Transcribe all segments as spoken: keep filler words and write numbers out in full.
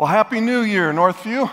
Happy New Year, Northview.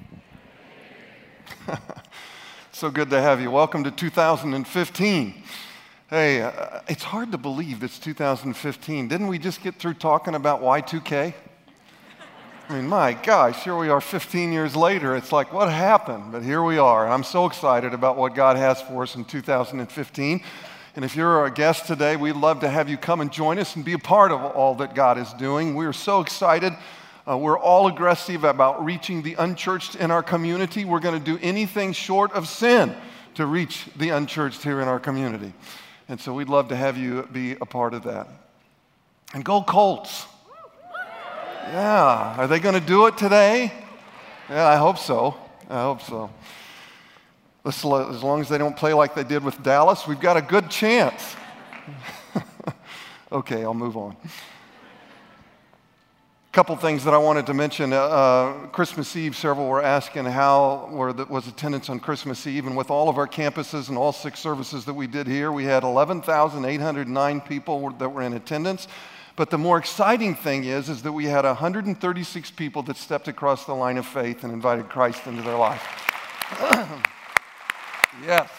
So good to have you. Welcome to two thousand fifteen. Hey, uh, it's hard to believe it's two thousand fifteen. Didn't we just get through talking about Y two K? I mean, my gosh, here we are fifteen years later. It's like, what happened? But here we are. And I'm so excited about what God has for us in two thousand fifteen. And if you're a guest today, we'd love to have you come and join us and be a part of all that God is doing. We're so excited. Uh, we're all aggressive about reaching the unchurched in our community. We're going to do anything short of sin to reach the unchurched here in our community. And so we'd love to have you be a part of that. And go Colts. Yeah, are they going to do it today? Yeah, I hope so. I hope so. As long as they don't play like they did with Dallas, we've got a good chance. Okay, I'll move on. A couple things that I wanted to mention. Uh, Christmas Eve, several were asking how were the, was attendance on Christmas Eve. And with all of our campuses and all six services that we did here, we had eleven thousand eight hundred nine people that were in attendance. But the more exciting thing is, is that we had one hundred thirty-six people that stepped across the line of faith and invited Christ into their life. Yes.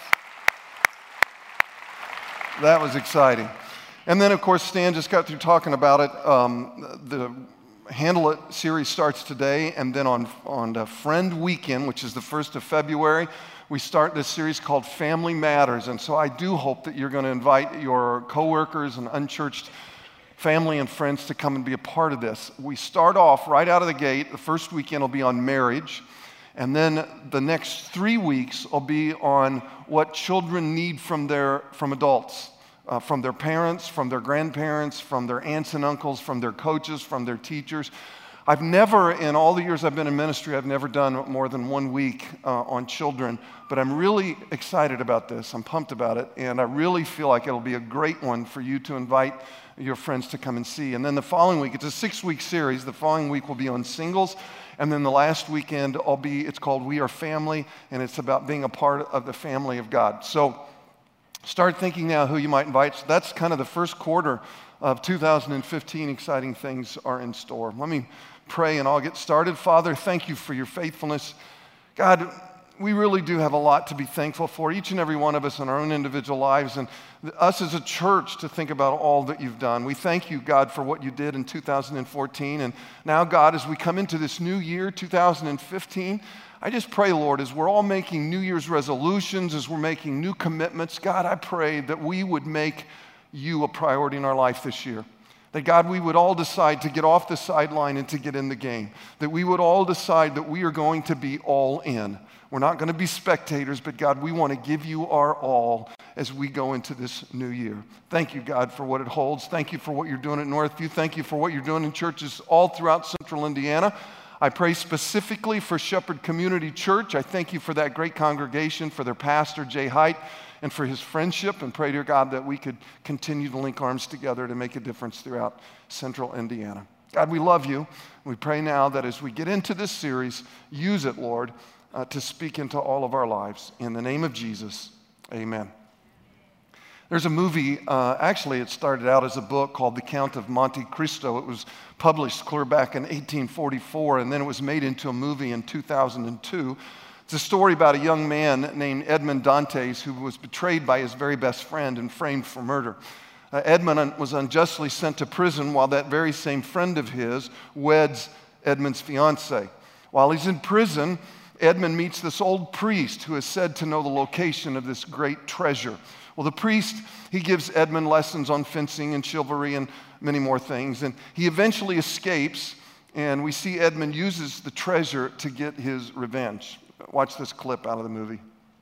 That was exciting. And then, of course, Stan just got through talking about it. Um, the Handle It series starts today, and then on, on the Friend Weekend, which is the first of February, we start this series called Family Matters. And so I do hope that you're going to invite your coworkers and unchurched family and friends to come and be a part of this. We start off right out of the gate. The first weekend will be on marriage, and then the next three weeks will be on what children need from their from adults. Uh, from their parents, from their grandparents, from their aunts and uncles, from their coaches, from their teachers. I've never, in all the years I've been in ministry, I've never done more than one week uh, on children, but I'm really excited about this. I'm pumped about it, and I really feel like it'll be a great one for you to invite your friends to come and see. And then the following week, it's a six-week series. The following week will be on singles, and then the last weekend will be, it's called We Are Family, and it's about being a part of the family of God. So start thinking now who you might invite. So that's kind of the first quarter of two thousand fifteen. Exciting things are in store. Let me pray and I'll get started. Father, thank you for your faithfulness. God, we really do have a lot to be thankful for, each and every one of us in our own individual lives, and us as a church to think about all that you've done. We thank you, God, for what you did in two thousand fourteen. And now, God, as we come into this new year, two thousand fifteen, I just pray, Lord, as we're all making New Year's resolutions, as we're making new commitments, God, I pray that we would make you a priority in our life this year. That, God, we would all decide to get off the sideline and to get in the game. That we would all decide that we are going to be all in. We're not going to be spectators, but, God, we want to give you our all as we go into this new year. Thank you, God, for what it holds. Thank you for what you're doing at Northview. Thank you for what you're doing in churches all throughout Central Indiana. I pray specifically for Shepherd Community Church. I thank you for that great congregation, for their pastor, Jay Height, and for his friendship, and pray, dear God, that we could continue to link arms together to make a difference throughout Central Indiana. God, we love you. We pray now that as we get into this series, use it, Lord, uh, to speak into all of our lives. In the name of Jesus, amen. There's a movie, uh, actually it started out as a book called The Count of Monte Cristo. It was published clear back in eighteen forty-four, and then it was made into a movie in two thousand two. It's a story about a young man named Edmond Dantes who was betrayed by his very best friend and framed for murder. Uh, Edmond was unjustly sent to prison while that very same friend of his weds Edmond's fiancée. While he's in prison, Edmond meets this old priest who is said to know the location of this great treasure. Well, the priest, he gives Edmond lessons on fencing and chivalry and many more things. And he eventually escapes, and we see Edmond uses the treasure to get his revenge. Watch this clip out of the movie.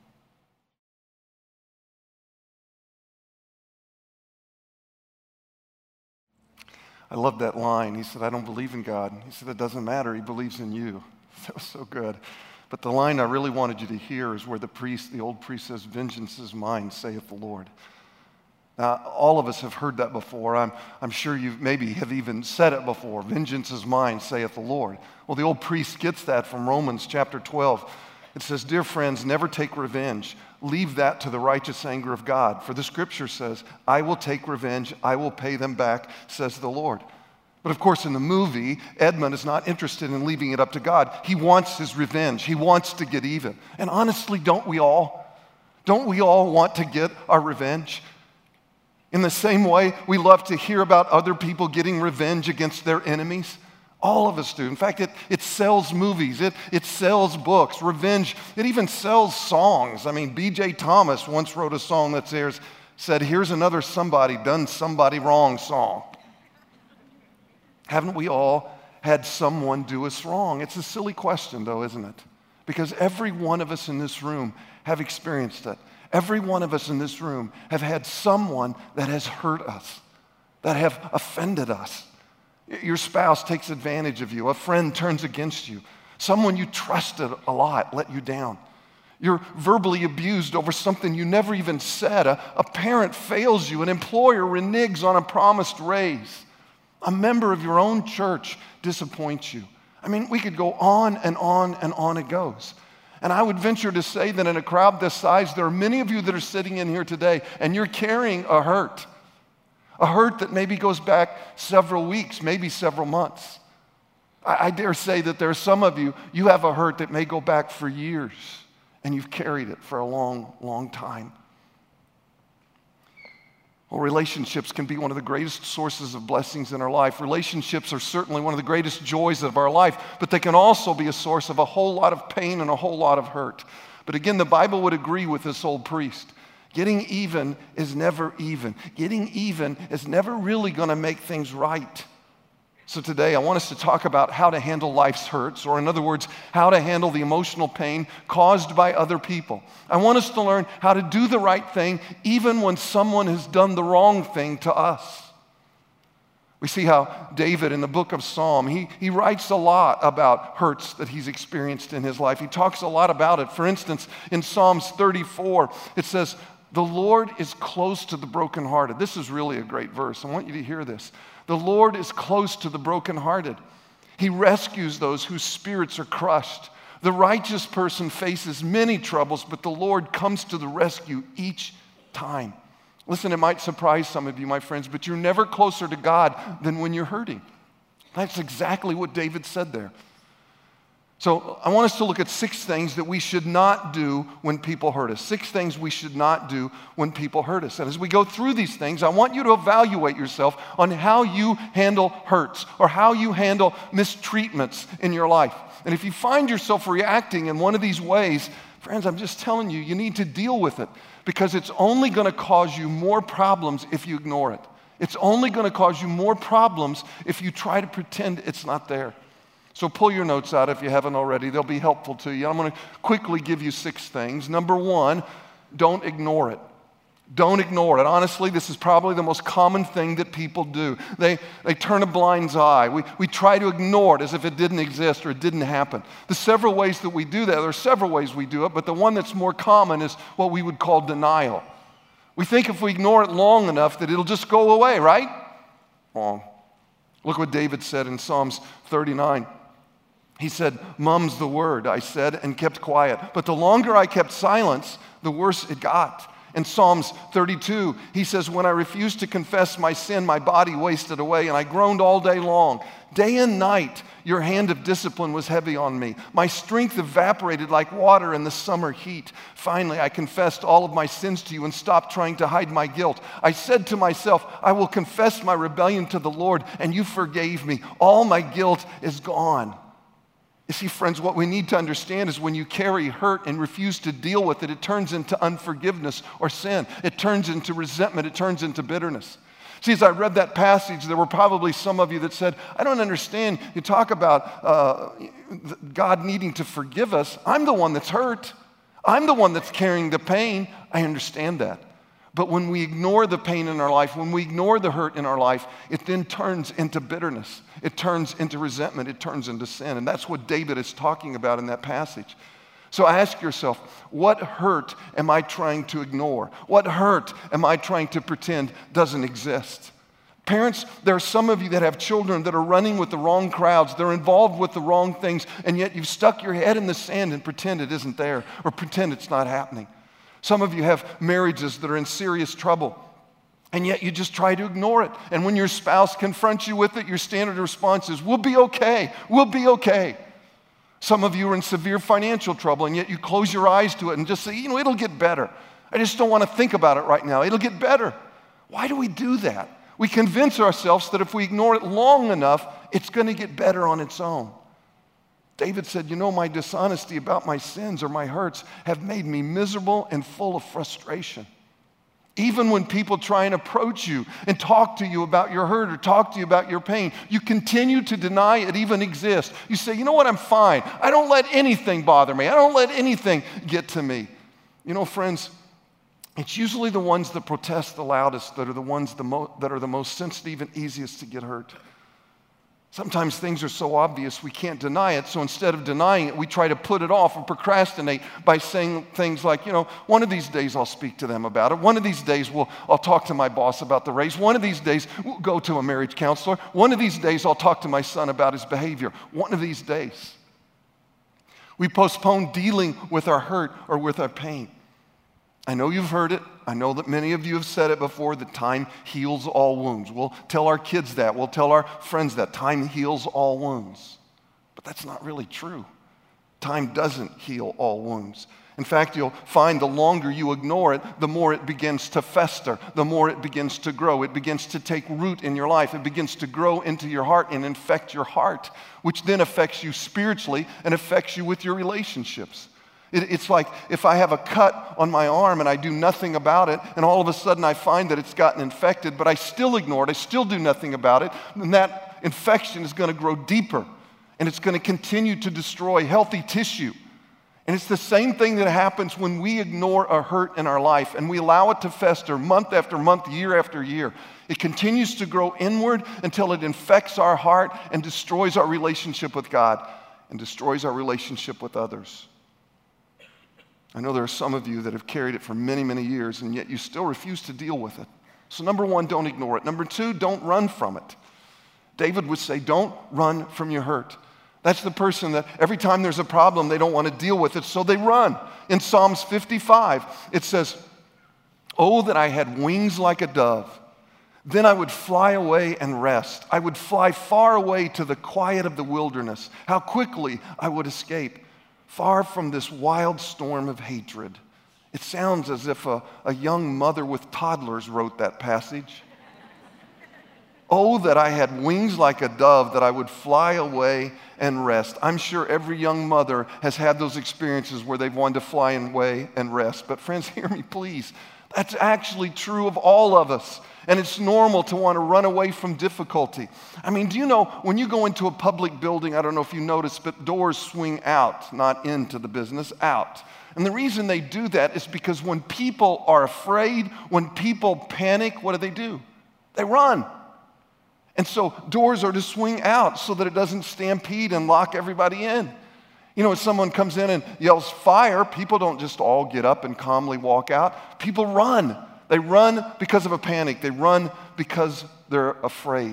I love that line. He said, I don't believe in God. He said, it doesn't matter. He believes in you. That was so good. But the line I really wanted you to hear is where the priest, the old priest says, vengeance is mine, saith the Lord. Now, all of us have heard that before. I'm, I'm sure you maybe have even said it before. Vengeance is mine, saith the Lord. Well, the old priest gets that from Romans chapter twelve. It says, dear friends, never take revenge. Leave that to the righteous anger of God. For the scripture says, I will take revenge. I will pay them back, says the Lord. But of course, in the movie, Edmund is not interested in leaving it up to God. He wants his revenge. He wants to get even. And honestly, don't we all? Don't we all want to get our revenge? In the same way, we love to hear about other people getting revenge against their enemies. All of us do. In fact, it, it sells movies. It, it sells books. Revenge. It even sells songs. I mean, B J Thomas once wrote a song that says, said, here's another somebody done somebody wrong song. Haven't we all had someone do us wrong? It's a silly question, though, isn't it? Because every one of us in this room have experienced it. Every one of us in this room have had someone that has hurt us, that have offended us. Your spouse takes advantage of you. A friend turns against you. Someone you trusted a lot let you down. You're verbally abused over something you never even said. A, a parent fails you. An employer reneges on a promised raise. A member of your own church disappoints you. I mean, we could go on and on and on it goes. And I would venture to say that in a crowd this size, there are many of you that are sitting in here today, and you're carrying a hurt. A hurt that maybe goes back several weeks, maybe several months. I, I dare say that there are some of you, you have a hurt that may go back for years, and you've carried it for a long, long time. Well, relationships can be one of the greatest sources of blessings in our life. Relationships are certainly one of the greatest joys of our life, but they can also be a source of a whole lot of pain and a whole lot of hurt. But again, the Bible would agree with this old priest. Getting even is never even. Getting even is never really going to make things right. So today I want us to talk about how to handle life's hurts, or in other words, how to handle the emotional pain caused by other people. I want us to learn how to do the right thing even when someone has done the wrong thing to us. We see how David in the book of Psalm, he, he writes a lot about hurts that he's experienced in his life. He talks a lot about it. For instance, in Psalms thirty-four, it says, "The Lord is close to the brokenhearted." This is really a great verse. I want you to hear this. The Lord is close to the brokenhearted. He rescues those whose spirits are crushed. The righteous person faces many troubles, but the Lord comes to the rescue each time. Listen, it might surprise some of you, my friends, but you're never closer to God than when you're hurting. That's exactly what David said there. So I want us to look at six things that we should not do when people hurt us. Six things we should not do when people hurt us. And as we go through these things, I want you to evaluate yourself on how you handle hurts or how you handle mistreatments in your life. And if you find yourself reacting in one of these ways, friends, I'm just telling you, you need to deal with it, because it's only going to cause you more problems if you ignore it. It's only going to cause you more problems if you try to pretend it's not there. So pull your notes out if you haven't already. They'll be helpful to you. I'm going to quickly give you six things. Number one, don't ignore it. Don't ignore it. Honestly, this is probably the most common thing that people do. They, they turn a blind eye. We, we try to ignore it as if it didn't exist or it didn't happen. The several ways that we do that, there are several ways we do it, but the one that's more common is what we would call denial. We think if we ignore it long enough that it'll just go away, right? Wrong. Look what David said in Psalms thirty-nine. He said, "Mum's the word," I said, and kept quiet. But the longer I kept silence, the worse it got. In Psalms thirty-two, he says, "When I refused to confess my sin, my body wasted away, and I groaned all day long. Day and night, your hand of discipline was heavy on me. My strength evaporated like water in the summer heat. Finally, I confessed all of my sins to you and stopped trying to hide my guilt. I said to myself, I will confess my rebellion to the Lord, and you forgave me. All my guilt is gone." You see, friends, what we need to understand is when you carry hurt and refuse to deal with it, it turns into unforgiveness or sin. It turns into resentment. It turns into bitterness. See, as I read that passage, there were probably some of you that said, "I don't understand. You talk about uh, God needing to forgive us. I'm the one that's hurt. I'm the one that's carrying the pain." I understand that. But when we ignore the pain in our life, when we ignore the hurt in our life, it then turns into bitterness. It turns into resentment. It turns into sin. And that's what David is talking about in that passage. So ask yourself, what hurt am I trying to ignore? What hurt am I trying to pretend doesn't exist? Parents, there are some of you that have children that are running with the wrong crowds. They're involved with the wrong things, and yet you've stuck your head in the sand and pretend it isn't there or pretend it's not happening. Some of you have marriages that are in serious trouble. And yet you just try to ignore it. And when your spouse confronts you with it, your standard response is, we'll be okay, we'll be okay. Some of you are in severe financial trouble, and yet you close your eyes to it and just say, you know, it'll get better. I just don't want to think about it right now. It'll get better. Why do we do that? We convince ourselves that if we ignore it long enough, it's going to get better on its own. David said, you know, my dishonesty about my sins or my hurts have made me miserable and full of frustration. Even when people try and approach you and talk to you about your hurt or talk to you about your pain, you continue to deny it even exists. You say, you know what, I'm fine. I don't let anything bother me. I don't let anything get to me. You know, friends, it's usually the ones that protest the loudest that are the ones the mo- that are the most sensitive and easiest to get hurt. Sometimes things are so obvious we can't deny it, so instead of denying it, we try to put it off or procrastinate by saying things like, you know, one of these days I'll speak to them about it. One of these days we'll, I'll talk to my boss about the raise. One of these days we'll go to a marriage counselor. One of these days I'll talk to my son about his behavior. One of these days. We postpone dealing with our hurt or with our pain. I know you've heard it. I know that many of you have said it before, that time heals all wounds. We'll tell our kids that. We'll tell our friends that. Time heals all wounds. But that's not really true. Time doesn't heal all wounds. In fact, you'll find the longer you ignore it, the more it begins to fester, the more it begins to grow. It begins to take root in your life. It begins to grow into your heart and infect your heart, which then affects you spiritually and affects you with your relationships. It's like if I have a cut on my arm and I do nothing about it, and all of a sudden I find that it's gotten infected, but I still ignore it, I still do nothing about it, then that infection is going to grow deeper, and it's going to continue to destroy healthy tissue. And it's the same thing that happens when we ignore a hurt in our life and we allow it to fester month after month, year after year. It continues to grow inward until it infects our heart and destroys our relationship with God and destroys our relationship with others. I know there are some of you that have carried it for many, many years, and yet you still refuse to deal with it. So number one, don't ignore it. Number two, don't run from it. David would say, don't run from your hurt. That's the person that every time there's a problem, they don't want to deal with it, so they run. In Psalms fifty-five, it says, oh, that I had wings like a dove. Then I would fly away and rest. I would fly far away to the quiet of the wilderness. How quickly I would escape. Far from this wild storm of hatred. It sounds as if a, a young mother with toddlers wrote that passage. Oh, that I had wings like a dove, that I would fly away and rest. I'm sure every young mother has had those experiences where they've wanted to fly away and rest. But friends, hear me please. That's actually true of all of us. And it's normal to want to run away from difficulty. I mean, do you know, when you go into a public building, I don't know if you noticed, but doors swing out, not into the business, out. And the reason they do that is because when people are afraid, when people panic, what do they do? They run. And so doors are to swing out so that it doesn't stampede and lock everybody in. You know, if someone comes in and yells fire, people don't just all get up and calmly walk out. People run. They run because of a panic. They run because they're afraid.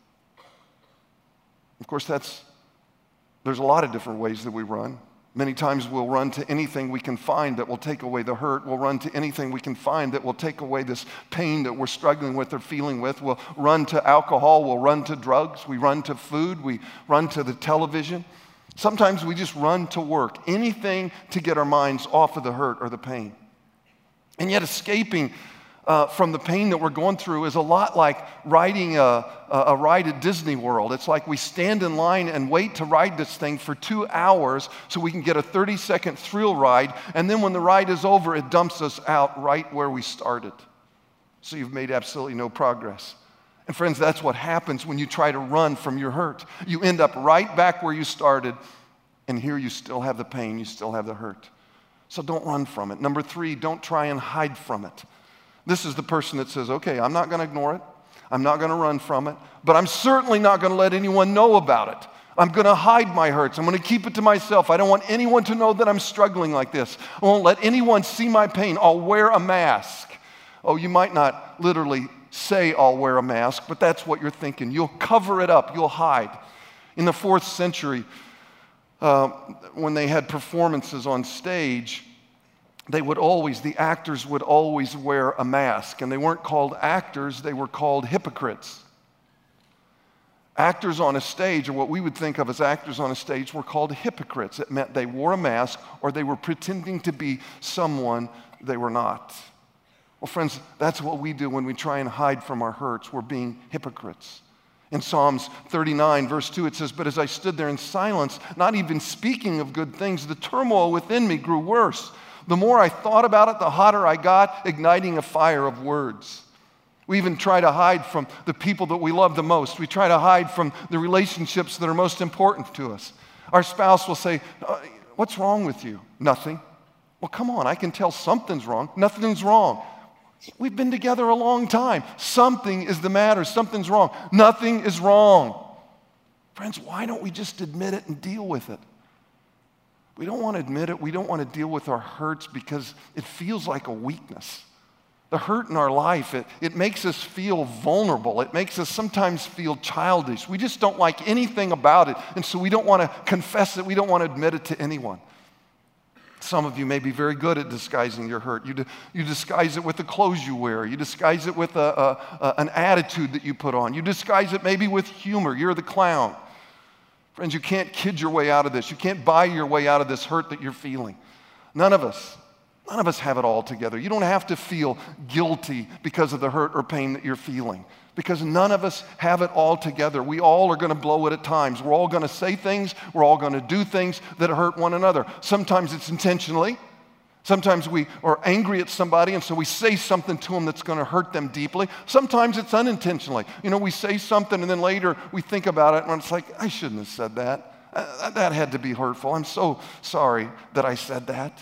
Of course, that's, there's a lot of different ways that we run. Many times we'll run to anything we can find that will take away the hurt. We'll run to anything we can find that will take away this pain that we're struggling with or feeling with. We'll run to alcohol. We'll run to drugs. We run to food. We run to the television. Sometimes we just run to work. Anything to get our minds off of the hurt or the pain. And yet escaping Uh, from the pain that we're going through is a lot like riding a, a, a ride at Disney World. It's like we stand in line and wait to ride this thing for two hours so we can get a thirty-second thrill ride, and then when the ride is over, it dumps us out right where we started. So you've made absolutely no progress. And friends, that's what happens when you try to run from your hurt. You end up right back where you started, and here you still have the pain, you still have the hurt. So don't run from it. Number three, don't try and hide from it. This is the person that says, okay, I'm not going to ignore it. I'm not going to run from it. But I'm certainly not going to let anyone know about it. I'm going to hide my hurts. I'm going to keep it to myself. I don't want anyone to know that I'm struggling like this. I won't let anyone see my pain. I'll wear a mask. Oh, you might not literally say I'll wear a mask, but that's what you're thinking. You'll cover it up. You'll hide. In the fourth century, uh, when they had performances on stage, they would always, the actors would always wear a mask. And they weren't called actors, they were called hypocrites. Actors on a stage, or what we would think of as actors on a stage, were called hypocrites. It meant they wore a mask or they were pretending to be someone they were not. Well, friends, that's what we do when we try and hide from our hurts. We're being hypocrites. In Psalms thirty-nine, verse two, it says, "But as I stood there in silence, not even speaking of good things, the turmoil within me grew worse. The more I thought about it, the hotter I got, igniting a fire of words." We even try to hide from the people that we love the most. We try to hide from the relationships that are most important to us. Our spouse will say, "What's wrong with you?" "Nothing." "Well, come on, I can tell something's wrong." "Nothing's wrong." "We've been together a long time." "Something is the matter. Something's wrong." "Nothing is wrong." Friends, why don't we just admit it and deal with it? We don't want to admit it. We don't want to deal with our hurts because it feels like a weakness. The hurt in our life, it, it makes us feel vulnerable. It makes us sometimes feel childish. We just don't like anything about it, and so we don't want to confess it. We don't want to admit it to anyone. Some of you may be very good at disguising your hurt. You, you disguise it with the clothes you wear. You disguise it with a, a, a, an attitude that you put on. You disguise it maybe with humor. You're the clown. Friends, you can't kid your way out of this. You can't buy your way out of this hurt that you're feeling. None of us. None of us have it all together. You don't have to feel guilty because of the hurt or pain that you're feeling, because none of us have it all together. We all are going to blow it at times. We're all going to say things. We're all going to do things that hurt one another. Sometimes it's intentionally. Sometimes we are angry at somebody, and so we say something to them that's going to hurt them deeply. Sometimes it's unintentionally. You know, we say something, and then later we think about it, and it's like, I shouldn't have said that. Uh, that had to be hurtful. I'm so sorry that I said that.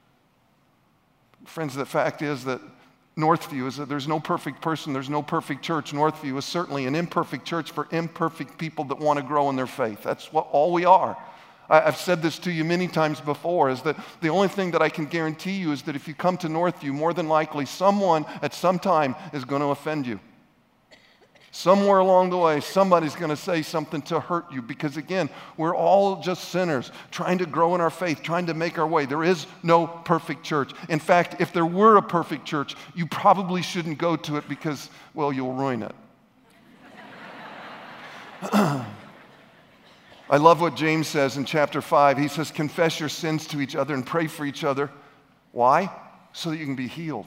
Friends, the fact is that Northview is that there's no perfect person, there's no perfect church. Northview is certainly an imperfect church for imperfect people that want to grow in their faith. That's what all we are. I, I've said this to you many times before, is that the only thing that I can guarantee you is that if you come to Northview, more than likely someone at some time is going to offend you. Somewhere along the way, somebody's going to say something to hurt you, because again, we're all just sinners trying to grow in our faith, trying to make our way. There is no perfect church. In fact, if there were a perfect church, you probably shouldn't go to it because, well, you'll ruin it. I love what James says in chapter five. He says, confess your sins to each other and pray for each other. Why? So that you can be healed.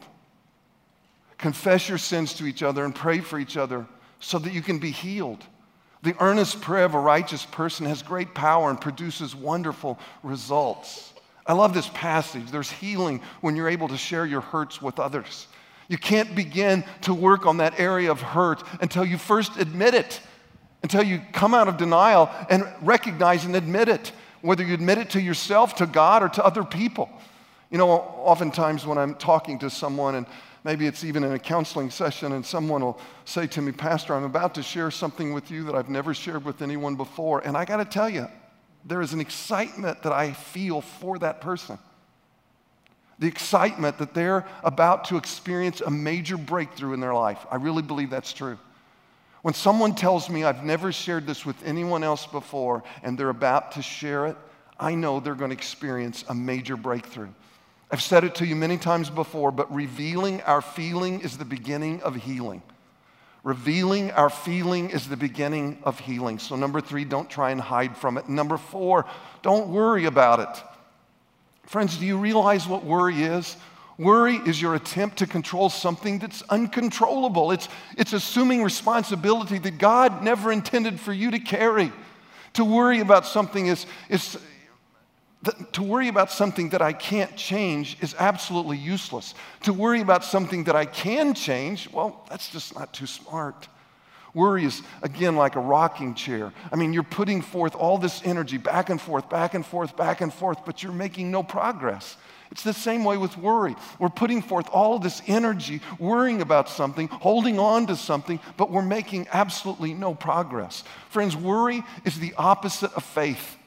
Confess your sins to each other and pray for each other so that you can be healed. The earnest prayer of a righteous person has great power and produces wonderful results. I love this passage. There's healing when you're able to share your hurts with others. You can't begin to work on that area of hurt until you first admit it, until you come out of denial and recognize and admit it, whether you admit it to yourself, to God, or to other people. You know, oftentimes when I'm talking to someone, and maybe it's even in a counseling session, and someone will say to me, Pastor, I'm about to share something with you that I've never shared with anyone before. And I got to tell you, there is an excitement that I feel for that person. The excitement that they're about to experience a major breakthrough in their life. I really believe that's true. When someone tells me I've never shared this with anyone else before and they're about to share it, I know they're going to experience a major breakthrough. I've said it to you many times before, but revealing our feeling is the beginning of healing. Revealing our feeling is the beginning of healing. So number three, don't try and hide from it. Number four, don't worry about it. Friends, do you realize what worry is? Worry is your attempt to control something that's uncontrollable. It's, it's assuming responsibility that God never intended for you to carry. To worry about something is, is to worry about something that I can't change is absolutely useless. To worry about something that I can change, well, that's just not too smart. Worry is, again, like a rocking chair. I mean, you're putting forth all this energy back and forth, back and forth, back and forth, but you're making no progress. It's the same way with worry. We're putting forth all of this energy, worrying about something, holding on to something, but we're making absolutely no progress. Friends, worry is the opposite of faith.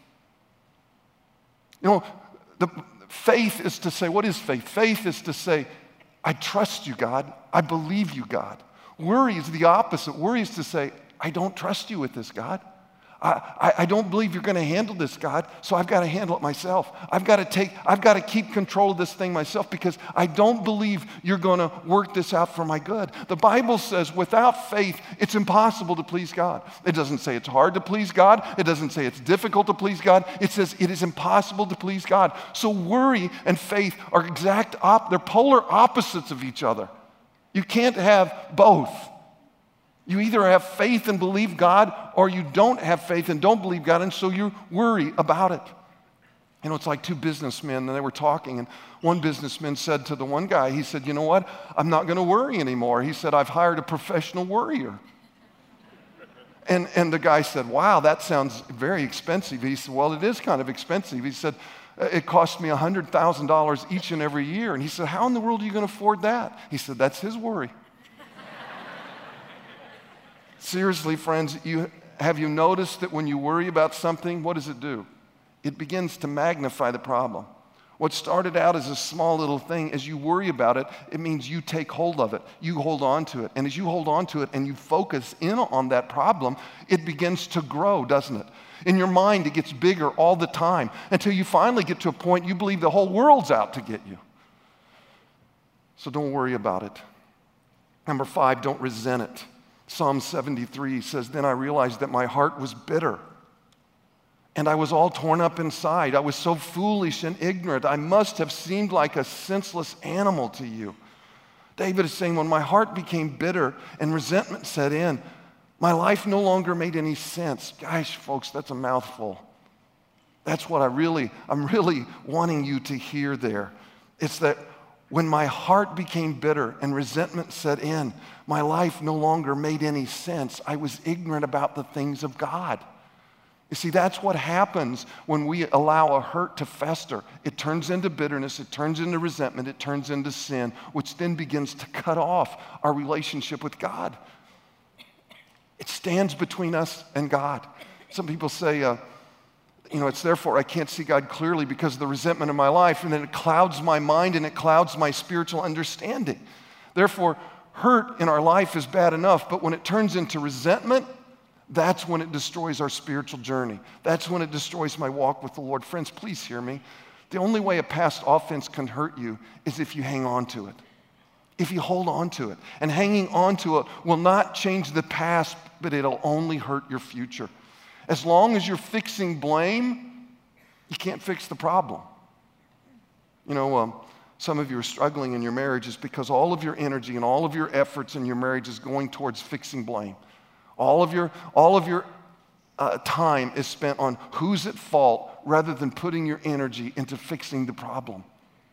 You know, the faith is to say, what is faith? Faith is to say, I trust you, God. I believe you, God. Worry is the opposite. Worry is to say, I don't trust you with this, God. I, I, I don't believe you're going to handle this, God, so I've got to handle it myself. I've got to take, I've got to keep control of this thing myself because I don't believe you're going to work this out for my good. The Bible says without faith, it's impossible to please God. It doesn't say it's hard to please God. It doesn't say it's difficult to please God. It says it is impossible to please God. So worry and faith are exact, op- they're polar opposites of each other. You can't have both. You either have faith and believe God, or you don't have faith and don't believe God, and so you worry about it. You know, it's like two businessmen, and they were talking, and one businessman said to the one guy, he said, you know what, I'm not going to worry anymore. He said, I've hired a professional worrier. And, and the guy said, wow, that sounds very expensive. He said, well, it is kind of expensive. He said, it costs me one hundred thousand dollars each and every year. And he said, how in the world are you going to afford that? He said, that's his worry. Seriously, friends, you, have you noticed that when you worry about something, what does it do? It begins to magnify the problem. What started out as a small little thing, as you worry about it, it means you take hold of it. You hold on to it. And as you hold on to it and you focus in on that problem, it begins to grow, doesn't it? In your mind, it gets bigger all the time until you finally get to a point you believe the whole world's out to get you. So don't worry about it. Number five, don't resent it. Psalm seventy-three says, then I realized that my heart was bitter and I was all torn up inside. I was so foolish and ignorant. I must have seemed like a senseless animal to you. David is saying, when my heart became bitter and resentment set in, my life no longer made any sense. Gosh, folks, that's a mouthful. That's what I really, I'm really wanting you to hear there. It's that when my heart became bitter and resentment set in, my life no longer made any sense. I was ignorant about the things of God. You see, that's what happens when we allow a hurt to fester. It turns into bitterness, it turns into resentment, it turns into sin, which then begins to cut off our relationship with God. It stands between us and God. Some people say, uh, you know, it's therefore I can't see God clearly because of the resentment in my life, and then it clouds my mind and it clouds my spiritual understanding. Therefore, hurt in our life is bad enough, but when it turns into resentment, that's when it destroys our spiritual journey. That's when it destroys my walk with the Lord. Friends, please hear me. The only way a past offense can hurt you is if you hang on to it. If you hold on to it. And hanging on to it will not change the past, but it'll only hurt your future. As long as you're fixing blame, you can't fix the problem. You know, um, some of you are struggling in your marriages because all of your energy and all of your efforts in your marriage is going towards fixing blame. All of your, all of your uh, time is spent on who's at fault rather than putting your energy into fixing the problem.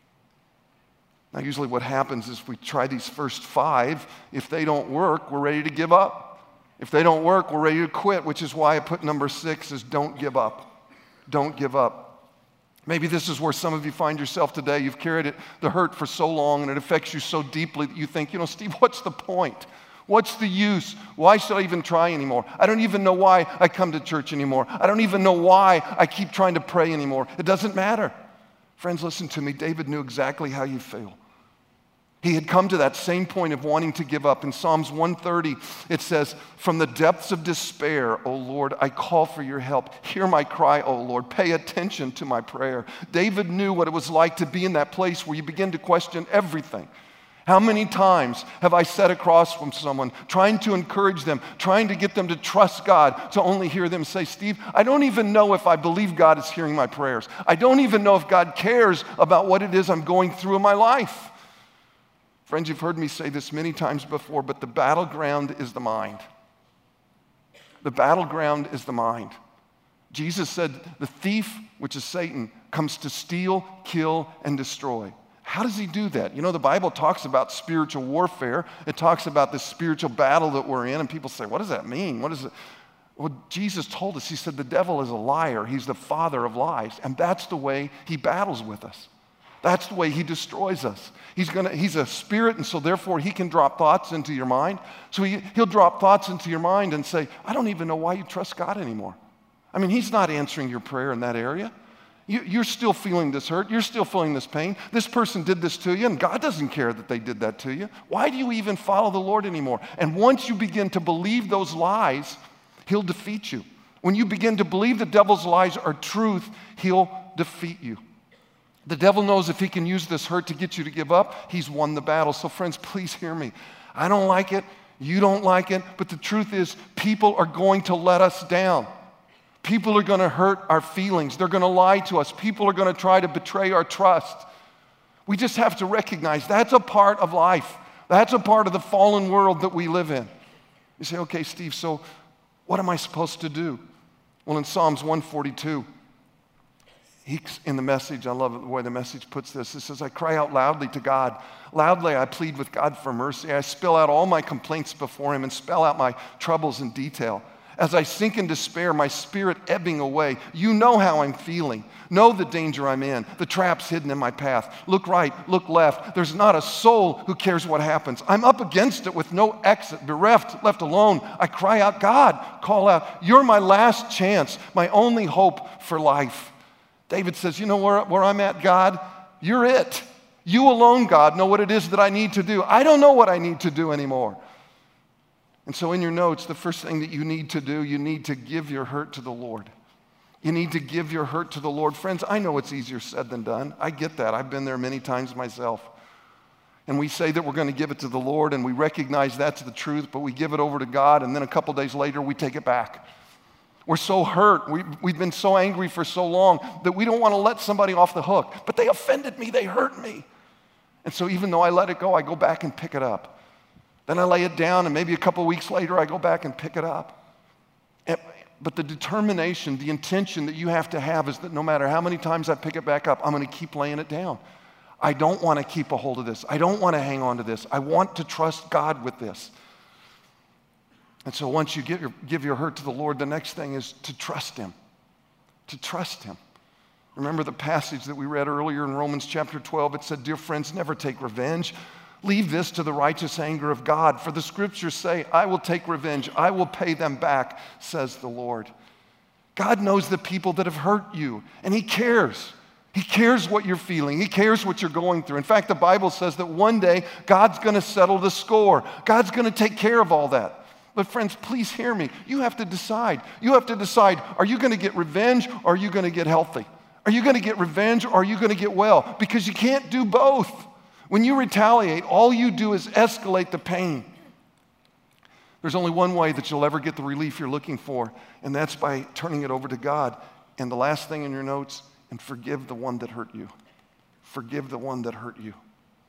Now, usually what happens is we try these first five. If they don't work, we're ready to give up. If they don't work, we're ready to quit, which is why I put number six is don't give up. Don't give up. Maybe this is where some of you find yourself today. You've carried it, the hurt for so long, and it affects you so deeply that you think, you know, Steve, what's the point? What's the use? Why should I even try anymore? I don't even know why I come to church anymore. I don't even know why I keep trying to pray anymore. It doesn't matter. Friends, listen to me. David knew exactly how you feel. He had come to that same point of wanting to give up. In Psalms one thirty, it says, from the depths of despair, O Lord, I call for your help. Hear my cry, O Lord. Pay attention to my prayer. David knew what it was like to be in that place where you begin to question everything. How many times have I sat across from someone trying to encourage them, trying to get them to trust God, to only hear them say, Steve, I don't even know if I believe God is hearing my prayers. I don't even know if God cares about what it is I'm going through in my life. Friends, you've heard me say this many times before, but the battleground is the mind. The battleground is the mind. Jesus said, the thief, which is Satan, comes to steal, kill, and destroy. How does he do that? You know, the Bible talks about spiritual warfare. It talks about the spiritual battle that we're in, and people say, what does that mean? What is it? Well, Jesus told us, he said, the devil is a liar. He's the father of lies, and that's the way he battles with us. That's the way he destroys us. He's gonna, he's a spirit, and so therefore he can drop thoughts into your mind. So he, he'll drop thoughts into your mind and say, I don't even know why you trust God anymore. I mean, he's not answering your prayer in that area. You, you're still feeling this hurt. You're still feeling this pain. This person did this to you, and God doesn't care that they did that to you. Why do you even follow the Lord anymore? And once you begin to believe those lies, he'll defeat you. When you begin to believe the devil's lies are truth, he'll defeat you. The devil knows if he can use this hurt to get you to give up, he's won the battle. So friends, please hear me. I don't like it. You don't like it. But the truth is, people are going to let us down. People are going to hurt our feelings. They're going to lie to us. People are going to try to betray our trust. We just have to recognize that's a part of life. That's a part of the fallen world that we live in. You say, okay, Steve, so what am I supposed to do? Well, in Psalms one forty-two, he, in the Message, I love the way the Message puts this. It says, I cry out loudly to God. Loudly I plead with God for mercy. I spill out all my complaints before him and spell out my troubles in detail. As I sink in despair, my spirit ebbing away, you know how I'm feeling. Know the danger I'm in, the traps hidden in my path. Look right, look left. There's not a soul who cares what happens. I'm up against it with no exit, bereft, left alone. I cry out, God, call out, you're my last chance, my only hope for life. David says, you know where, where I'm at, God? You're it. You alone, God, know what it is that I need to do. I don't know what I need to do anymore. And so in your notes, the first thing that you need to do, you need to give your hurt to the Lord. You need to give your hurt to the Lord. Friends, I know it's easier said than done. I get that. I've been there many times myself. And we say that we're going to give it to the Lord, and we recognize that's the truth, but we give it over to God, and then a couple days later, we take it back. We're so hurt. We, we've been so angry for so long that we don't want to let somebody off the hook. But they offended me. They hurt me. And so even though I let it go, I go back and pick it up. Then I lay it down, and maybe a couple weeks later, I go back and pick it up. And, but the determination, the intention that you have to have is that no matter how many times I pick it back up, I'm going to keep laying it down. I don't want to keep a hold of this. I don't want to hang on to this. I want to trust God with this. And so once you give your, give your hurt to the Lord, the next thing is to trust him. To trust him. Remember the passage that we read earlier in Romans chapter twelve? It said, dear friends, never take revenge. Leave this to the righteous anger of God. For the scriptures say, I will take revenge. I will pay them back, says the Lord. God knows the people that have hurt you, and he cares. He cares what you're feeling. He cares what you're going through. In fact, the Bible says that one day God's going to settle the score. God's going to take care of all that. But friends, please hear me. You have to decide. You have to decide, are you going to get revenge or are you going to get healthy? Are you going to get revenge or are you going to get well? Because you can't do both. When you retaliate, all you do is escalate the pain. There's only one way that you'll ever get the relief you're looking for, and that's by turning it over to God. And the last thing in your notes, and forgive the one that hurt you. Forgive the one that hurt you.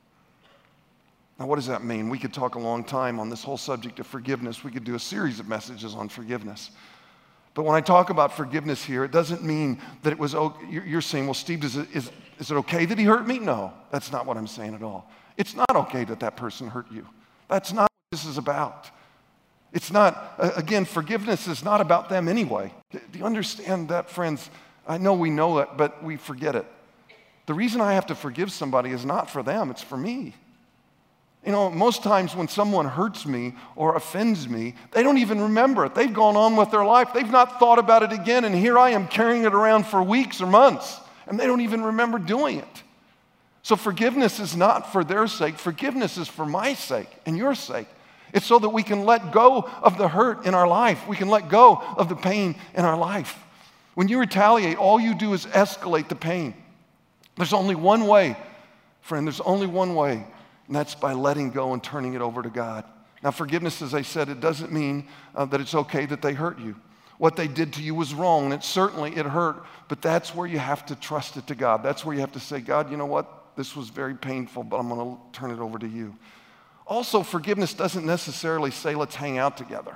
Now, what does that mean? We could talk a long time on this whole subject of forgiveness. We could do a series of messages on forgiveness. But when I talk about forgiveness here, it doesn't mean that it was, you're saying, well, Steve, is it, is, is it okay that he hurt me? No, that's not what I'm saying at all. It's not okay that that person hurt you. That's not what this is about. It's not, again, forgiveness is not about them anyway. Do you understand that, friends? I know we know that, but we forget it. The reason I have to forgive somebody is not for them, it's for me. You know, most times when someone hurts me or offends me, they don't even remember it. They've gone on with their life. They've not thought about it again, and here I am carrying it around for weeks or months, and they don't even remember doing it. So forgiveness is not for their sake. Forgiveness is for my sake and your sake. It's so that we can let go of the hurt in our life. We can let go of the pain in our life. When you retaliate, all you do is escalate the pain. There's only one way, friend, there's only one way. And that's by letting go and turning it over to God. Now, forgiveness, as I said, it doesn't mean uh, that it's okay that they hurt you. What they did to you was wrong, and it certainly it hurt, but that's where you have to trust it to God. That's where you have to say, God, you know what? This was very painful, but I'm going to turn it over to you. Also, forgiveness doesn't necessarily say, let's hang out together.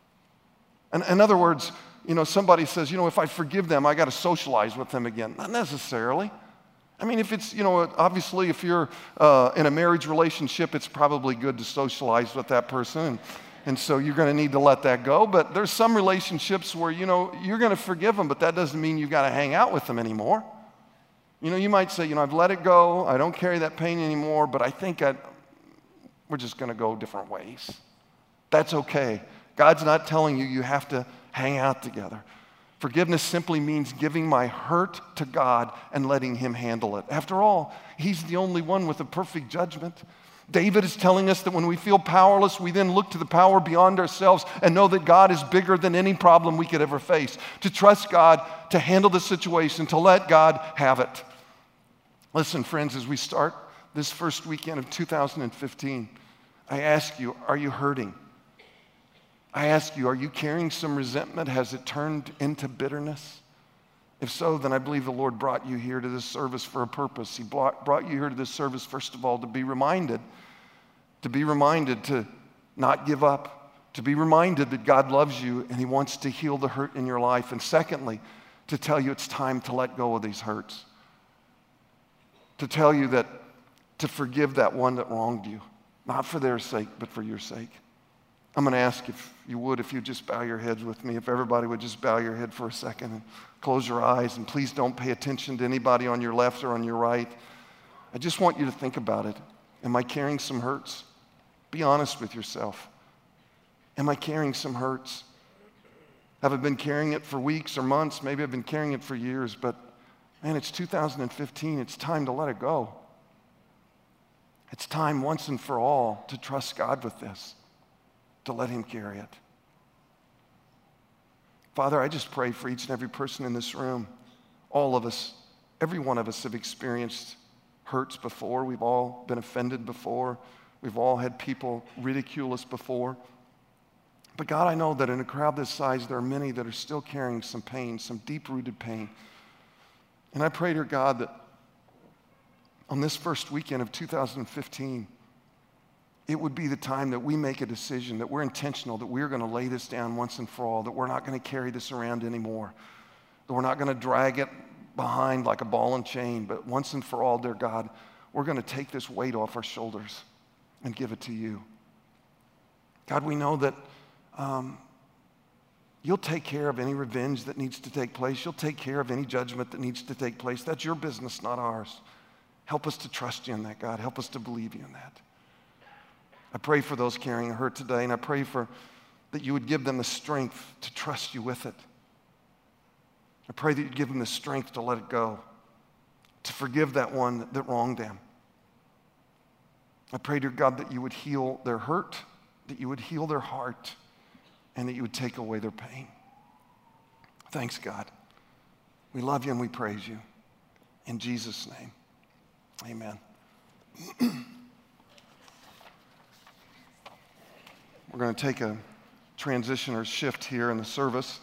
And in other words, you know, somebody says, you know, if I forgive them, I got to socialize with them again. Not necessarily. I mean, if it's, you know, obviously if you're uh, in a marriage relationship, it's probably good to socialize with that person. And, and so you're going to need to let that go. But there's some relationships where, you know, you're going to forgive them, but that doesn't mean you've got to hang out with them anymore. You know, you might say, you know, I've let it go. I don't carry that pain anymore, but I think I'd, we're just going to go different ways. That's okay. God's not telling you you have to hang out together. Forgiveness simply means giving my hurt to God and letting him handle it. After all, he's the only one with a perfect judgment. David is telling us that when we feel powerless, we then look to the power beyond ourselves and know that God is bigger than any problem we could ever face. To trust God, to handle the situation, to let God have it. Listen, friends, as we start this first weekend of two thousand fifteen, I ask you, are you hurting? I ask you, are you carrying some resentment? Has it turned into bitterness? If so, then I believe the Lord brought you here to this service for a purpose. He brought, brought you here to this service, first of all, to be reminded, to be reminded to not give up, to be reminded that God loves you and He wants to heal the hurt in your life. And secondly, to tell you it's time to let go of these hurts. To tell you that to forgive that one that wronged you, not for their sake, but for your sake. I'm going to ask if you would, if you just bow your heads with me, if everybody would just bow your head for a second and close your eyes, and please don't pay attention to anybody on your left or on your right. I just want you to think about it. Am I carrying some hurts? Be honest with yourself. Am I carrying some hurts? Have I been carrying it for weeks or months? Maybe I've been carrying it for years, but man, it's two thousand fifteen. It's time to let it go. It's time once and for all to trust God with this, to let Him carry it. Father, I just pray for each and every person in this room. All of us, every one of us have experienced hurts before. We've all been offended before. We've all had people ridicule us before. But God, I know that in a crowd this size, there are many that are still carrying some pain, some deep-rooted pain. And I pray, dear God, that on this first weekend of two thousand fifteen, it would be the time that we make a decision, that we're intentional, that we're going to lay this down once and for all, that we're not going to carry this around anymore, that we're not going to drag it behind like a ball and chain, but once and for all, dear God, we're going to take this weight off our shoulders and give it to you. God, we know that um, you'll take care of any revenge that needs to take place. You'll take care of any judgment that needs to take place. That's your business, not ours. Help us to trust you in that, God. Help us to believe you in that. I pray for those carrying hurt today, and I pray for that you would give them the strength to trust you with it. I pray that you'd give them the strength to let it go, to forgive that one that wronged them. I pray, dear God, that you would heal their hurt, that you would heal their heart, and that you would take away their pain. Thanks, God. We love you and we praise you. In Jesus' name, amen. We're going to take a transition or shift here in the service.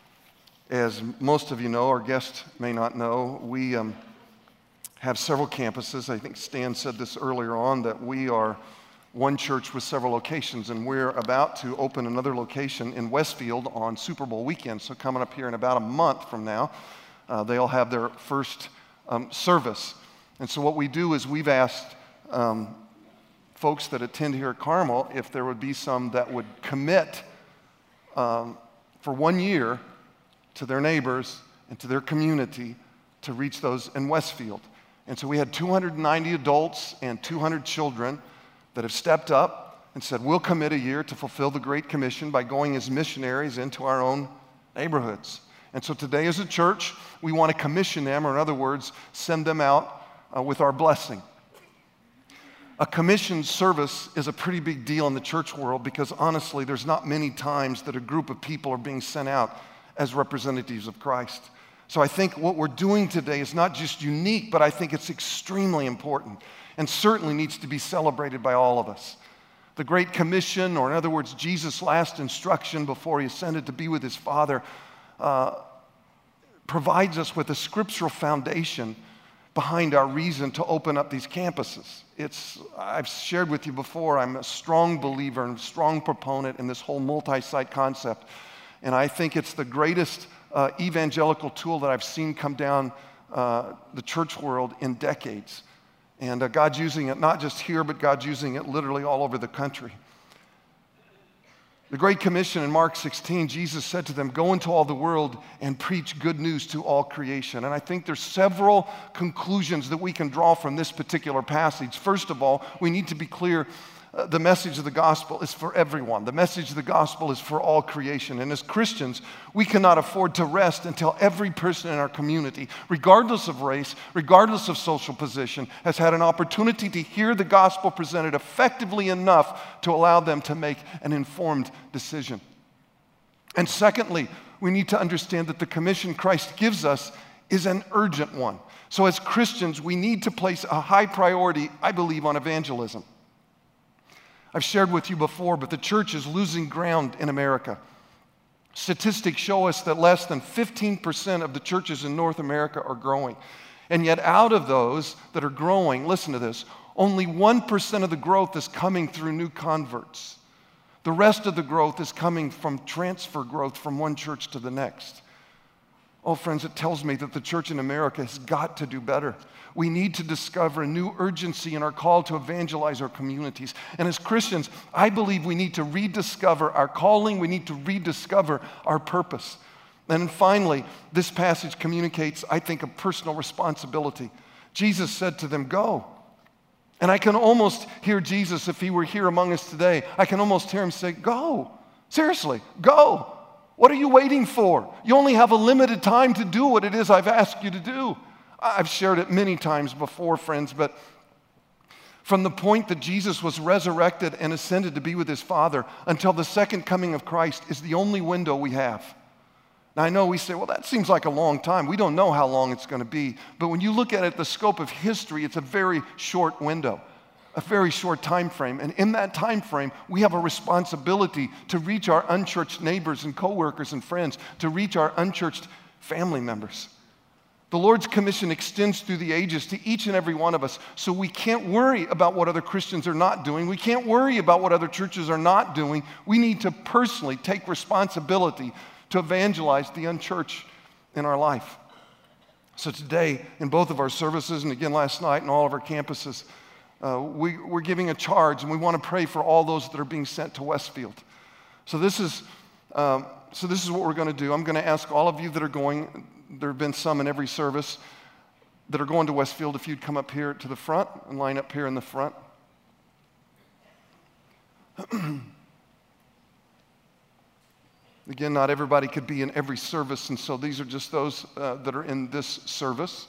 As most of you know, our guests may not know, we um, have several campuses. I think Stan said this earlier on, that we are one church with several locations, and we're about to open another location in Westfield on Super Bowl weekend. So coming up here in about a month from now, uh, they'll have their first um, service. And so what we do is we've asked um, folks that attend here at Carmel if there would be some that would commit um, for one year to their neighbors and to their community to reach those in Westfield. And so we had two hundred ninety adults and two hundred children that have stepped up and said, we'll commit a year to fulfill the Great Commission by going as missionaries into our own neighborhoods. And so today as a church, we want to commission them, or in other words, send them out uh, with our blessing. A commissioned service is a pretty big deal in the church world because honestly, there's not many times that a group of people are being sent out as representatives of Christ. So I think what we're doing today is not just unique, but I think it's extremely important and certainly needs to be celebrated by all of us. The Great Commission, or in other words, Jesus' last instruction before he ascended to be with his Father, uh, provides us with a scriptural foundation behind our reason to open up these campuses. It's, I've shared with you before, I'm a strong believer and a strong proponent in this whole multi-site concept. And I think it's the greatest uh, evangelical tool that I've seen come down uh, the church world in decades. And uh, God's using it not just here, but God's using it literally all over the country. The Great Commission in Mark sixteen, Jesus said to them, go into all the world and preach good news to all creation. And I think there's several conclusions that we can draw from this particular passage. First of all, we need to be clear uh, the message of the gospel is for everyone. The message of the gospel is for all creation. And as Christians, we cannot afford to rest until every person in our community, regardless of race, regardless of social position, has had an opportunity to hear the gospel presented effectively enough to allow them to make an informed decision. And secondly, we need to understand that the commission Christ gives us is an urgent one. So as Christians, we need to place a high priority, I believe, on evangelism. I've shared with you before, but the church is losing ground in America. Statistics show us that less than fifteen percent of the churches in North America are growing. And yet out of those that are growing, listen to this, only one percent of the growth is coming through new converts. The rest of the growth is coming from transfer growth from one church to the next. Oh, friends, it tells me that the church in America has got to do better. We need to discover a new urgency in our call to evangelize our communities. And as Christians, I believe we need to rediscover our calling. We need to rediscover our purpose. And finally, this passage communicates, I think, a personal responsibility. Jesus said to them, "Go." And I can almost hear Jesus, if he were here among us today, I can almost hear him say, "Go. Seriously, go. What are you waiting for? You only have a limited time to do what it is I've asked you to do." I've shared it many times before, friends, but from the point that Jesus was resurrected and ascended to be with his Father until the second coming of Christ is the only window we have. Now, I know we say, well, that seems like a long time. We don't know how long it's going to be. But when you look at it, the scope of history, it's a very short window, a very short time frame. And in that time frame, we have a responsibility to reach our unchurched neighbors and coworkers and friends, to reach our unchurched family members. The Lord's commission extends through the ages to each and every one of us, so we can't worry about what other Christians are not doing. We can't worry about what other churches are not doing. We need to personally take responsibility to evangelize the unchurched in our life. So today, in both of our services, and again last night in all of our campuses, uh, we, we're giving a charge, and we want to pray for all those that are being sent to Westfield. So this is, um, so this is what we're going to do. I'm going to ask all of you that are going. There have been some in every service that are going to Westfield, if you'd come up here to the front and line up here in the front. Again, not everybody could be in every service, and so these are just those uh, that are in this service.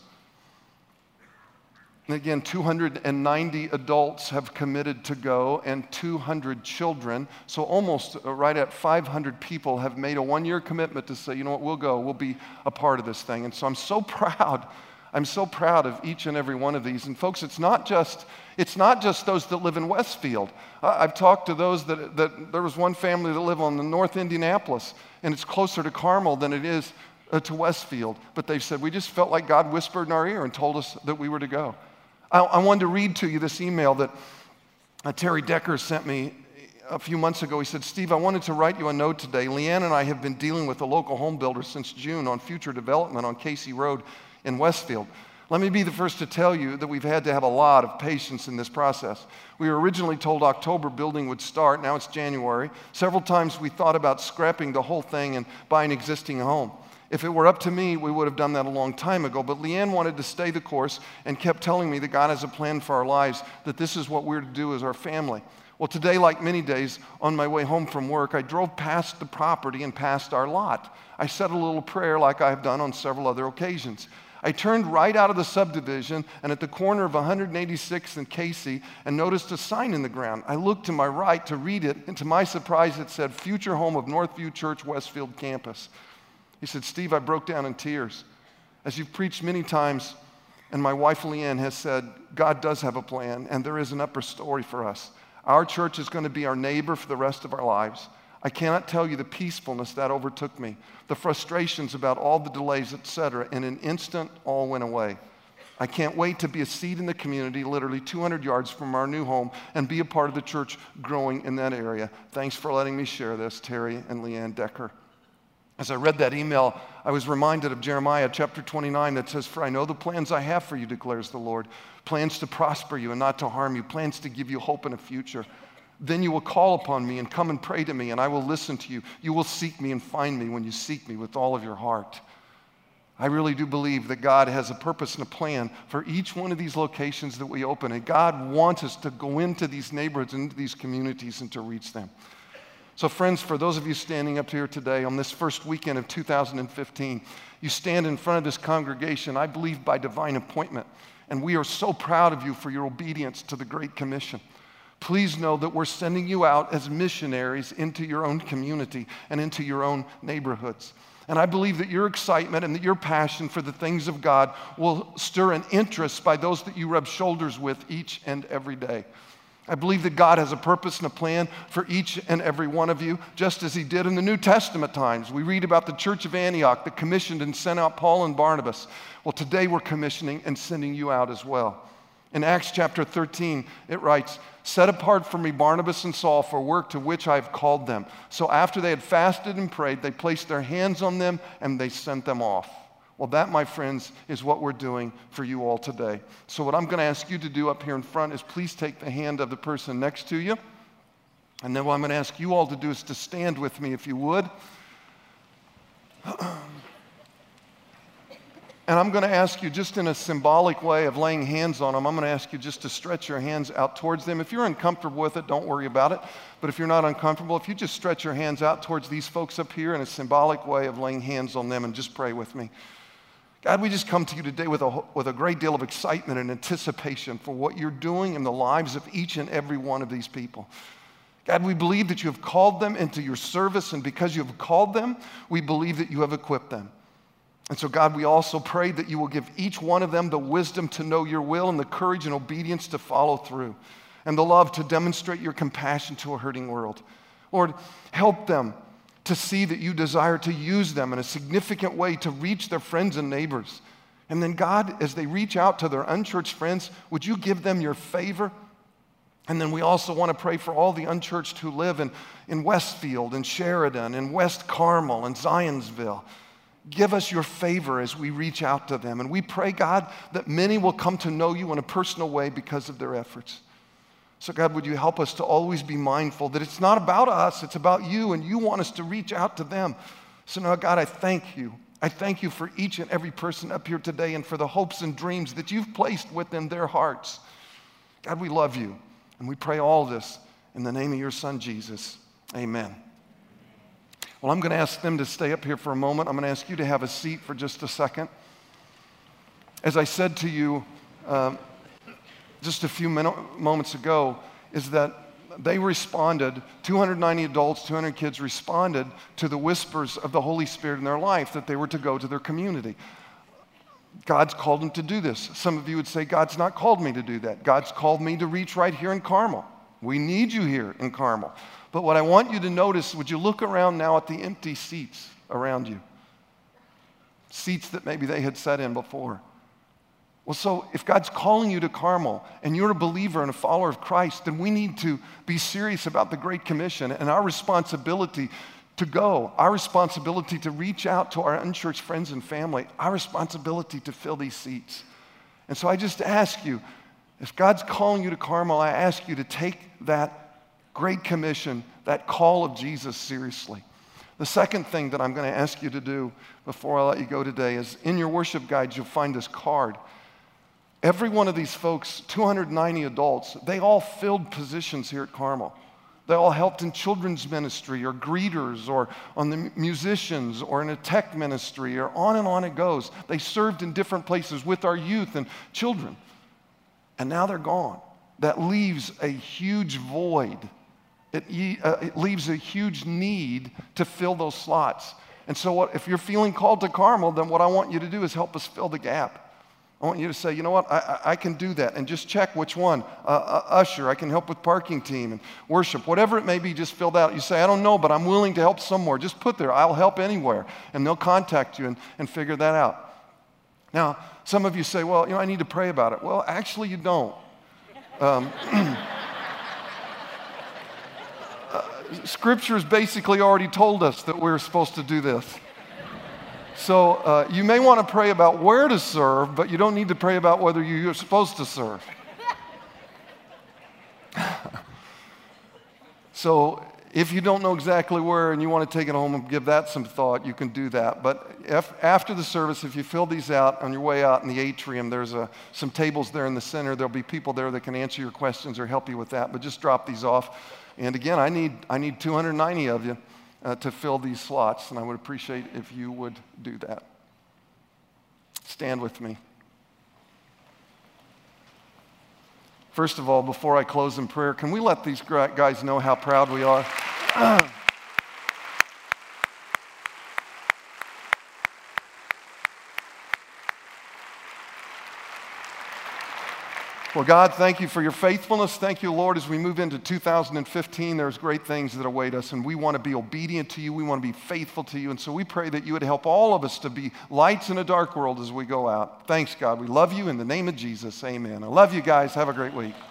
And again, two hundred ninety adults have committed to go, and two hundred children. So almost right at five hundred people have made a one-year commitment to say, you know what, we'll go. We'll be a part of this thing. And so I'm so proud. I'm so proud of each and every one of these. And folks, it's not just it's not just those that live in Westfield. Uh, I've talked to those that, that there was one family that lived on the North Indianapolis, and it's closer to Carmel than it is uh, to Westfield. But they've said, we just felt like God whispered in our ear and told us that we were to go. I, I wanted to read to you this email that uh, Terry Decker sent me a few months ago. He said, Steve, I wanted to write you a note today. Leanne and I have been dealing with a local home builder since June on future development on Casey Road in Westfield. Let me be the first to tell you that we've had to have a lot of patience in this process. We were originally told October building would start. Now it's January. Several times we thought about scrapping the whole thing and buying an existing home. If it were up to me, we would have done that a long time ago. But Leanne wanted to stay the course and kept telling me that God has a plan for our lives, that this is what we're to do as our family. Well, today, like many days, on my way home from work, I drove past the property and past our lot. I said a little prayer like I have done on several other occasions. I turned right out of the subdivision and at the corner of one hundred eighty-sixth and Casey and noticed a sign in the ground. I looked to my right to read it, and to my surprise, it said, Future Home of Northview Church Westfield Campus. He said, Steve, I broke down in tears. As you've preached many times, and my wife Leanne has said, God does have a plan, and there is an upper story for us. Our church is going to be our neighbor for the rest of our lives. I cannot tell you the peacefulness that overtook me, the frustrations about all the delays, et cetera. In an instant, all went away. I can't wait to be a seed in the community, literally two hundred yards from our new home, and be a part of the church growing in that area. Thanks for letting me share this, Terry and Leanne Decker. As I read that email, I was reminded of Jeremiah chapter twenty-nine that says, For I know the plans I have for you, declares the Lord, plans to prosper you and not to harm you, plans to give you hope and a future. Then you will call upon me and come and pray to me, and I will listen to you. You will seek me and find me when you seek me with all of your heart. I really do believe that God has a purpose and a plan for each one of these locations that we open. And God wants us to go into these neighborhoods, into these communities, and to reach them. So friends, for those of you standing up here today on this first weekend of two thousand fifteen, you stand in front of this congregation, I believe by divine appointment. And we are so proud of you for your obedience to the Great Commission. Please know that we're sending you out as missionaries into your own community and into your own neighborhoods. And I believe that your excitement and that your passion for the things of God will stir an interest by those that you rub shoulders with each and every day. I believe that God has a purpose and a plan for each and every one of you, just as he did in the New Testament times. We read about the church of Antioch that commissioned and sent out Paul and Barnabas. Well, today we're commissioning and sending you out as well. In Acts chapter thirteen, it writes, "Set apart for me Barnabas and Saul for work to which I have called them." So after they had fasted and prayed, they placed their hands on them and they sent them off. Well, that, my friends, is what we're doing for you all today. So what I'm going to ask you to do up here in front is please take the hand of the person next to you. And then what I'm going to ask you all to do is to stand with me, if you would. And I'm going to ask you, just in a symbolic way of laying hands on them, I'm going to ask you just to stretch your hands out towards them. If you're uncomfortable with it, don't worry about it. But if you're not uncomfortable, if you just stretch your hands out towards these folks up here in a symbolic way of laying hands on them, and just pray with me. God, we just come to you today with a, with a great deal of excitement and anticipation for what you're doing in the lives of each and every one of these people. God, we believe that you have called them into your service, and because you have called them, we believe that you have equipped them. And so, God, we also pray that you will give each one of them the wisdom to know your will and the courage and obedience to follow through, and the love to demonstrate your compassion to a hurting world. Lord, help them to see that you desire to use them in a significant way to reach their friends and neighbors. And then, God, as they reach out to their unchurched friends, would you give them your favor? And then we also want to pray for all the unchurched who live in, in Westfield, in Sheridan, in West Carmel, in Zionsville. Give us your favor as we reach out to them. And we pray, God, that many will come to know you in a personal way because of their efforts. So, God, would you help us to always be mindful that it's not about us, it's about you, and you want us to reach out to them. So now, God, I thank you. I thank you for each and every person up here today and for the hopes and dreams that you've placed within their hearts. God, we love you, and we pray all this in the name of your Son, Jesus. Amen. Well, I'm going to ask them to stay up here for a moment. I'm going to ask you to have a seat for just a second. As I said to you um, just a few min- moments ago, is that they responded, two hundred ninety adults, two hundred kids responded to the whispers of the Holy Spirit in their life that they were to go to their community. God's called them to do this. Some of you would say, God's not called me to do that. God's called me to reach right here in Carmel. We need you here in Carmel. But what I want you to notice, would you look around now at the empty seats around you? Seats that maybe they had sat in before. Well, so if God's calling you to Carmel and you're a believer and a follower of Christ, then we need to be serious about the Great Commission and our responsibility to go, our responsibility to reach out to our unchurched friends and family, our responsibility to fill these seats. And so I just ask you, if God's calling you to Carmel, I ask you to take that Great Commission, that call of Jesus, seriously. The second thing that I'm going to ask you to do before I let you go today is in your worship guides, you'll find this card. Every one of these folks, two hundred ninety adults, they all filled positions here at Carmel. They all helped in children's ministry or greeters or on the musicians or in a tech ministry or on and on it goes. They served in different places with our youth and children. And now they're gone. That leaves a huge void. It, uh, it leaves a huge need to fill those slots. And so what, if you're feeling called to Carmel, then what I want you to do is help us fill the gap. I want you to say, you know what, I, I, I can do that. And just check which one. Uh, uh, usher, I can help with parking team and worship. Whatever it may be, just fill that out. You say, I don't know, but I'm willing to help somewhere. Just put there, I'll help anywhere. And they'll contact you and, and figure that out. Now, some of you say, well, you know, I need to pray about it. Well, actually, you don't. Um, uh, Scripture's basically already told us that we're supposed to do this. So uh, you may want to pray about where to serve, but you don't need to pray about whether you're supposed to serve. So If you don't know exactly where and you want to take it home and give that some thought, you can do that. But if, after the service, if you fill these out on your way out in the atrium, there's a, some tables there in the center. There'll be people there that can answer your questions or help you with that. But just drop these off. And again, I need, I need two hundred ninety of you uh, to fill these slots, and I would appreciate if you would do that. Stand with me. First of all, before I close in prayer, can we let these guys know how proud we are? Well, God, thank you for your faithfulness. Thank you, Lord, as we move into two thousand fifteen, there's great things that await us, and we want to be obedient to you. We want to be faithful to you, and so we pray that you would help all of us to be lights in a dark world as we go out. Thanks, God. We love you in the name of Jesus. Amen. I love you guys. Have a great week.